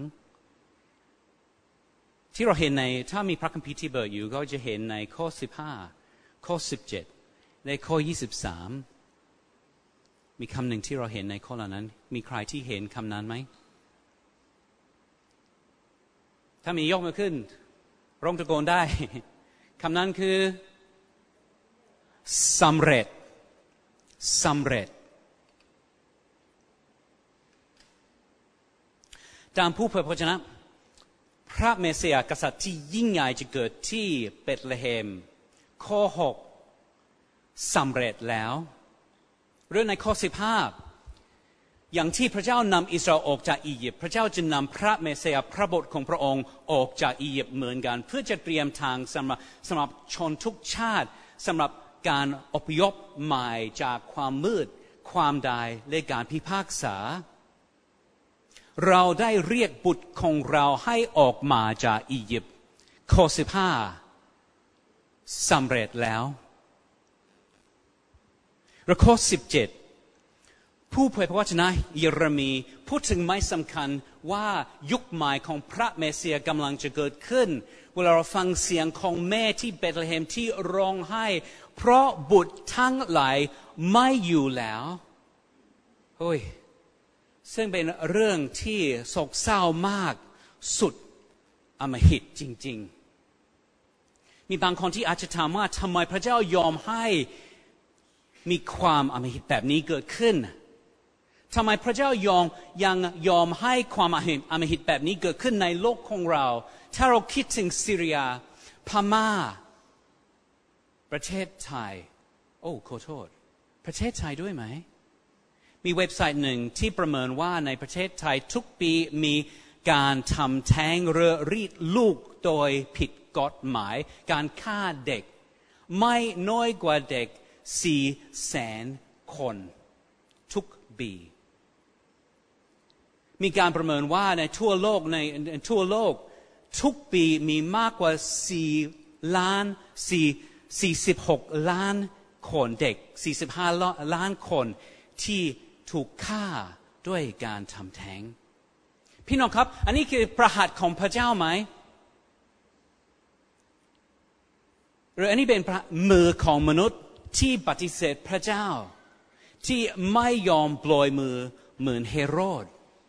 A: ที่เราเห็นในถ้ามีพระคัมภีร์ที่เปิดอยู่ก็จะเห็นในข้อ15 ข้อ17ในข้อ23มีคำหนึ่งที่เราเห็นในข้อเหล่านั้นมีใครที่เห็นคำนั้นไหมถ้ามียกมือขึ้นร้องตะโกนได้คำนั้นคือสำเร็จสำเร็จตามผู้เผยพระวจนะพระเมสสิยาห์กษัตริย์ที่ยิ่งใหญ่จะเกิดที่เบธเลเฮมข้อ6สำเร็จแล้วเรื่องในข้อ15อย่างที่พระเจ้านำอิสราเอลออกจากอียิปต์พระเจ้าจะนำพระเมสสิยาห์พระบุตรของพระองค์ออกจากอียิปต์เหมือนกันเพื่อจะเตรียมทางสำหรับชนทุกชาติสำหรับการอพยพใหม่จากความมืดความตายและการพิพากษาเราได้เรียกบุตรของเราให้ออกมาจากอียิปต์ข้อ15สำเร็จแล้วและข้อ17ผู้เผยพระวจนะเยเรมีพูดถึงไม้สำคัญว่ายุคใหม่ของพระเมสสิยาห์กำลังจะเกิดขึ้นเวลาเราฟังเสียงของแม่ที่เบธเลเฮมที่ร้องไห้เพราะบุตรทั้งหลายไม่อยู่แล้วโอ้ยซึ่งเป็นเรื่องที่โศกเศร้ามากสุดอำมหิตจริงๆมีบางคนที่อาจจะถามว่าทำไมพระเจ้ายอมให้มีความอำมหิตแบบนี้เกิดขึ้นทำไมพระเจ้ายังยอมให้ความอำมหิตแบบนี้เกิดขึ้นในโลกของเราถ้าเราคิดถึงซีเรียพม่าประเทศไทยโอ้ขอโทษประเทศไทยด้วยไหมมีเว็บไซต์หนึ่งที่ประเมินว่าในประเทศไทยทุกปีมีการทำแท้งหรือรีดลูกโดยผิดกฎหมายการฆ่าเด็กไม่น้อยกว่าเด็ก400,000 คนทุกปีมีการประเมินว่าในทั่วโลกทุกปีมีมากกว่า46 ล้านคนเด็ก45 ล้านคนที่ถูกฆ่าด้วยการทำแท้งพี่น้องครับอันนี้คือพระหัตถ์ของพระเจ้าไหมหรืออันนี้เป็นพระมือของมนุษย์ที่ปฏิเสธพระเจ้าที่ไม่ยอมปล่อยมือเหมือนเฮโรด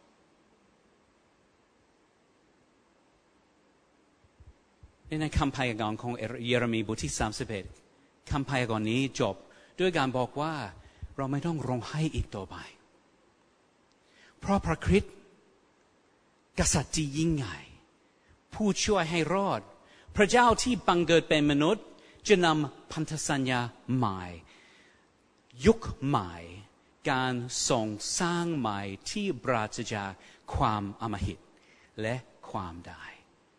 A: ในคำพยากรณ์ของเยเรมีบทที่31คำพยากรณ์นี้จบด้วยการบอกว่าเราไม่ต้องร้องไห้อีกต่อไปเพราะพระคริสต์กษัตริย์ที่ยิ่งใหญ่ผู้ช่วยให้รอดพระเจ้าที่บังเกิดเป็นมนุษย์จะนำพันธสัญญาใหม่ยุคใหม่การทรงสร้างใหม่ที่ปราศจากความอำมหิตและความตาย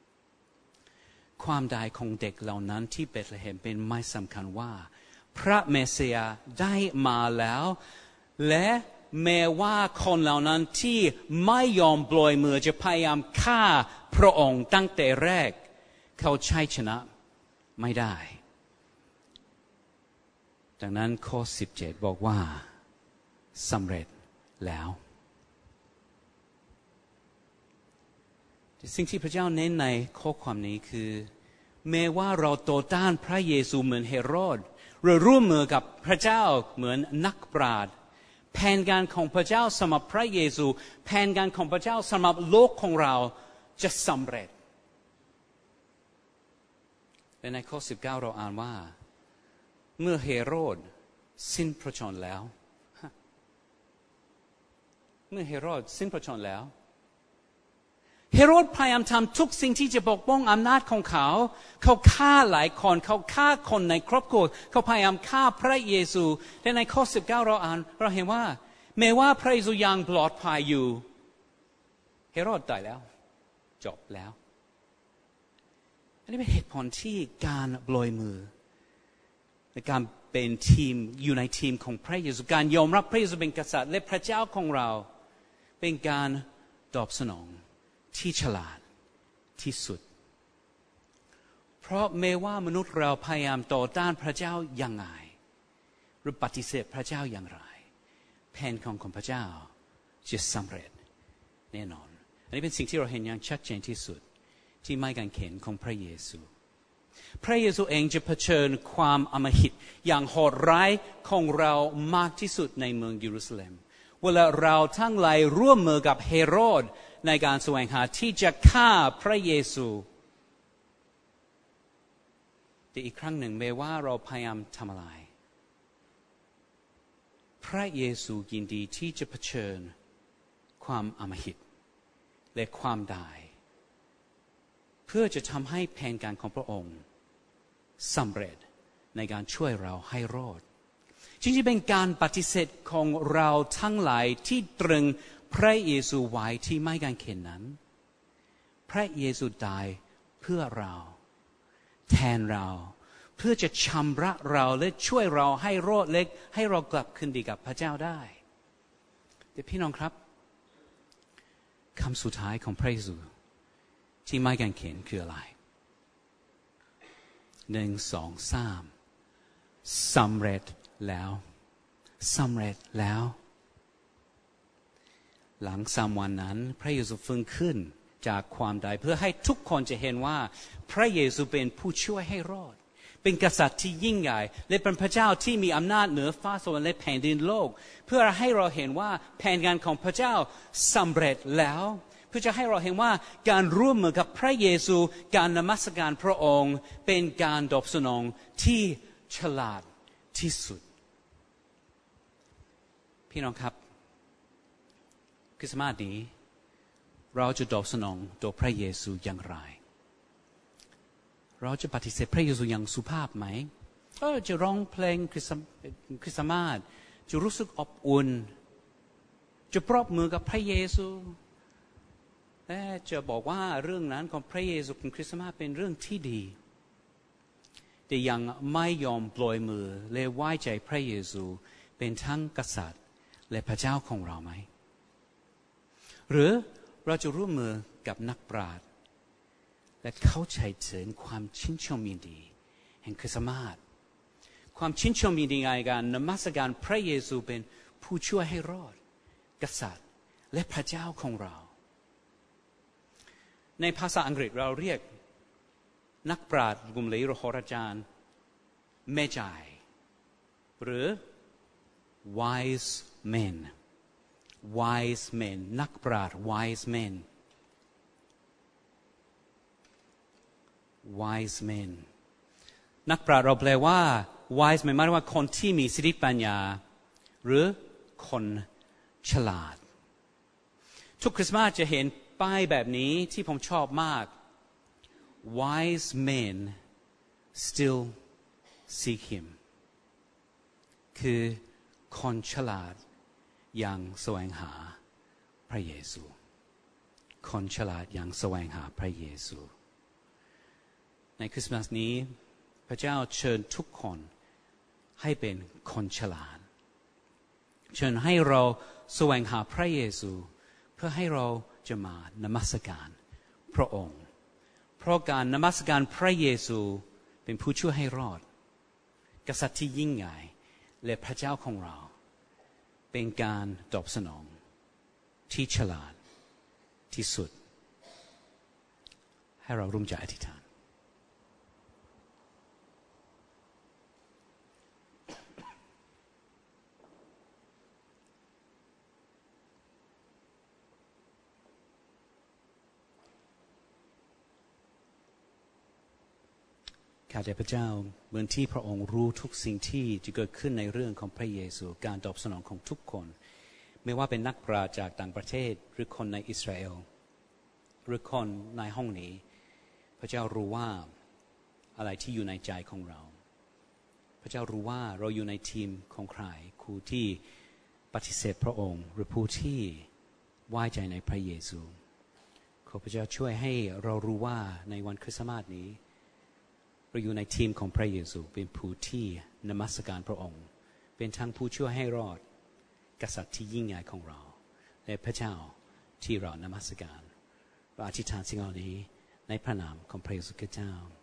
A: ความตายของเด็กเหล่านั้นที่เบธเลเฮมเป็นไม้สำคัญว่าพระเมสสิยาห์ได้มาแล้วและแม้ว่าคนเหล่านั้นที่ไม่ยอมปล่อยมือจะพยายามฆ่าพระองค์ตั้งแต่แรกเขาชัยชนะไม่ได้ดังนั้นข้อ17บอกว่าสำเร็จแล้วสิ่งที่พระเจ้าเน้นในข้อความนี้คือแม้ว่าเราต่อต้านพระเยซูเหมือนเฮโรดเราร่วมมือกับพระเจ้าเหมือนนักปราชญ์แผนการของพระเจ้าสำหรับพระเยซูแผนการของพระเจ้าสำหรับโลกของเราจะสำเร็จและในข้อ19เราอ่านว่าเมื่อเฮโรดสิ้นพระชนม์แล้วเมื่อเฮโรดสิ้นพระชนม์แล้วเฮโรดพยายามทำทุกสิ่งที่จะปกป้องอำนาจของเขาฆ่าหลายคนเขาฆ่าคนในครอบครัวเขาพยายามฆ่าพระเยซูและในข้อ19เราอ่านเราเห็นว่าแม้ว่าพระเยซูยังปลอดภัยอยู่เฮโรดตายแล้วจบแล้วอันนี้เป็นเหตุผลที่การปล่อยมือในการเป็นทีมอยู่ในทีมของพระเยซูการยอมรับพระเยซูเป็นกษัตริย์และพระเจ้าของเราเป็นการตอบสนองที่ฉลาดที่สุดเพราะแม้ว่ามนุษย์เราพยายามต่อต้านพระเจ้าอย่างไรหรือปฏิเสธพระเจ้าอย่างไรแผนของพระเจ้าจะสำเร็จแน่นอนอันนี้เป็นสิ่งที่เราเห็นอย่างชัดเจนที่สุดที่ไม้กางเขนของพระเยซูพระเยซูเองจะเผชิญความอำมหิตอย่างโหดร้ายของเรามากที่สุดในเมืองเยรูซาเล็มเวลาเราทั้งหลายร่วมมือกับเฮโรดในการแสวงหาที่จะฆ่าพระเยซูแต่อีกครั้งหนึ่งแม้ว่าเราพยายามทำอะไรพระเยซูยินดีที่จะเผชิญความอำมหิตและความตายเพื่อจะทำให้แผนการของพระองค์สำเร็จในการช่วยเราให้รอดจริงๆเป็นการปฏิเสธของเราทั้งหลายที่ตรึงพระเยซูไว้ที่ไม้กางเขนนั้นพระเยซูตายเพื่อเราแทนเราเพื่อจะชำระเราและช่วยเราให้รอดเล็กให้เรากลับคืนดีกับพระเจ้าได้แต่พี่น้องครับคำสุดท้ายของพระเยซูที่ไม้กางเขนคืออะไร1 2 3สำเร็จแล้วสำเร็จแล้วหลัง3 วันนั้นพระเยซูฟื้นขึ้นจากความตายเพื่อให้ทุกคนจะเห็นว่าพระเยซูเป็นผู้ช่วยให้รอดเป็นกษัตริย์ที่ยิ่งใหญ่และเป็นพระเจ้าที่มีอำนาจเหนือฟ้าสวรรค์และแผ่นดินโลกเพื่อให้เราเห็นว่าแผนการของพระเจ้าสำเร็จแล้วเพื่อจะให้เราเห็นว่าการร่วมมือกับพระเยซูการนมัสการพระองค์เป็นการตอบสนองที่ฉลาดที่สุดพี่น้องครับคริสต์มาสนี้เราจะตอบสนองต่อพระเยซูอย่างไรเราจะปฏิเสธพระเยซูอย่างสุภาพไหมจะร้องเพลงคริสต์มาสจะรู้สึกอบอุ่นจะปรบมือกับพระเยซูและจะบอกว่าเรื่องนั้นของพระเยซูของคริสต์มาสเป็นเรื่องที่ดีแต่ยังไม่ยอมปล่อยมือและไว้ใจพระเยซูเป็นทั้งกษัตริย์และพระเจ้าของเราไหมหรือเราจะร่วมมือกับนักปราชญ์และเข้าใจถึงความชื่นชมยินดีแห่งคริสต์มาสความชื่นชมยินดีในการนมัสการพระเยซูเป็นผู้ช่วยให้รอดกษัตริย์และพระเจ้าของเราในภาษาอังกฤษเราเรียกนักปราชญ์กลุ่มหรือโหราจารย์เมจายหรือ wise men wise men นักปราชญ์ wise men wise men นักปราชญ์เราแปลว่า wise men หมายถึงว่าคนที่มีสติปัญญาหรือคนฉลาดทุกคริสต์มาสจะเห็นป้ายแบบนี้ที่ผมชอบมาก wise men still seek him คือคนฉลาดยังแสวงหาพระเยซูคนฉลาดยังแสวงหาพระเยซูในคริสต์มาสนี้พระเจ้าเชิญทุกคนให้เป็นคนฉลาดเชิญให้เราแสวงหาพระเยซูเพื่อให้เราจะมานมัสการพระองค์เพราะการนมัสการพระเยซูเป็นผู้ช่วยให้รอดกษัตริย์ที่ยิ่งใหญ่และพระเจ้าของเราเป็นการตอบสนองที่ฉลาดที่สุดให้เราร่วมใจอธิษฐานข้าแต่พระเจ้าเหมือนที่พระองค์รู้ทุกสิ่งที่จะเกิดขึ้นในเรื่องของพระเยซูการตอบสนองของทุกคนไม่ว่าเป็นนักปราชญ์จากต่างประเทศหรือคนในอิสราเอลหรือคนในห้องนี้พระเจ้ารู้ว่าอะไรที่อยู่ในใจของเราพระเจ้ารู้ว่าเราอยู่ในทีมของใครผู้ที่ปฏิเสธพระองค์หรือผู้ที่ไว้ใจในพระเยซูขอพระเจ้าช่วยให้เรารู้ว่าในวันคริสต์มาสนี้เราอยู่ในทีมของพระเยซูเป็นผู้ที่นมัสการพระองค์เป็นทั้งผู้ช่วยให้รอดกษัตริย์ที่ยิ่งใหญ่ของเราและพระเจ้าที่เรานมัสการเราอธิษฐานสิ่งเหล่านี้ในพระนามของพระเยซูคริสต์เจ้า